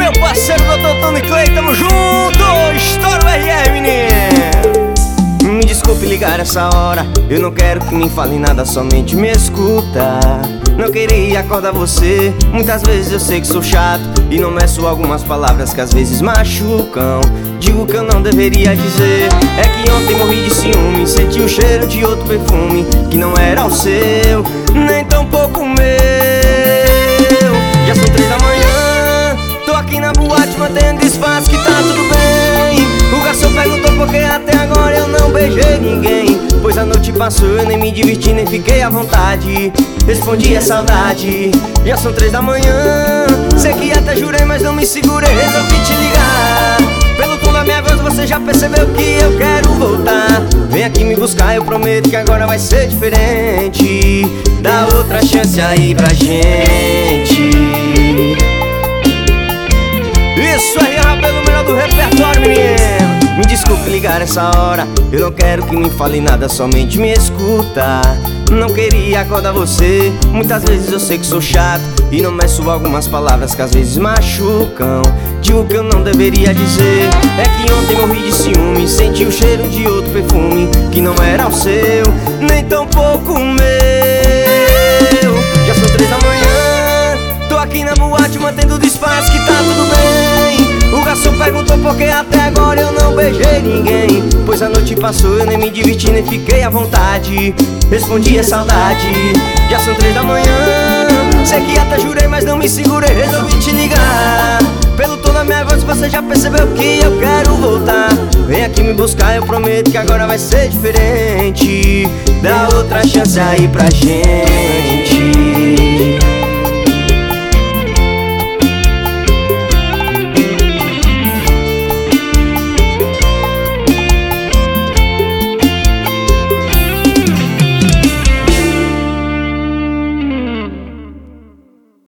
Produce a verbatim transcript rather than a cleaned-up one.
Meu parceiro doutor Tony Clay, tamo junto. Estoura o R R, menino. Me desculpe ligar essa hora, eu não quero que me fale nada, somente me escuta. Não queria acordar você, muitas vezes eu sei que sou chato e não meço algumas palavras que às vezes machucam. Digo que eu não deveria dizer, é que ontem morri de ciúme, senti o cheiro de outro perfume que não era o seu, nem tão pouco meu. Já são três da manhã, tô aqui na boate mantendo disfarce que tá tudo bem. O garçom perguntou por que até agora eu não beijei ninguém, pois a noite passou, eu nem me diverti, nem fiquei à vontade. Respondi, é saudade. Já são três da manhã, sei que até jurei, mas não me segurei, resolvi te ligar. Pelo tom da minha voz você já percebeu que eu quero voltar. Vem aqui me buscar, eu prometo que agora vai ser diferente. Dá outra chance aí pra gente. Isso aí, rapaz, o melhor do repertório, menino. Me desculpe ligar essa hora, eu não quero que me fale nada, somente me escuta. Não queria acordar você, muitas vezes eu sei que sou chato e não meço algumas palavras que às vezes machucam. Digo que eu não deveria dizer, é que ontem morri de ciúme, senti o cheiro de outro perfume que não era o seu, nem tão pouco meu. Já são três da manhã, tô aqui na boate mantendo disfarce que tá tudo bem. O garçom perguntou por que até agora eu não beijei ninguém, pois a noite passou, eu nem me diverti, nem fiquei à vontade. Respondi, é saudade. Já são três da manhã, sei que até jurei, mas não me segurei, resolvi te ligar. Pelo tom da minha voz você já percebeu que eu quero voltar. Vem aqui me buscar, eu prometo que agora vai ser diferente. Dá outra chance aí pra gente.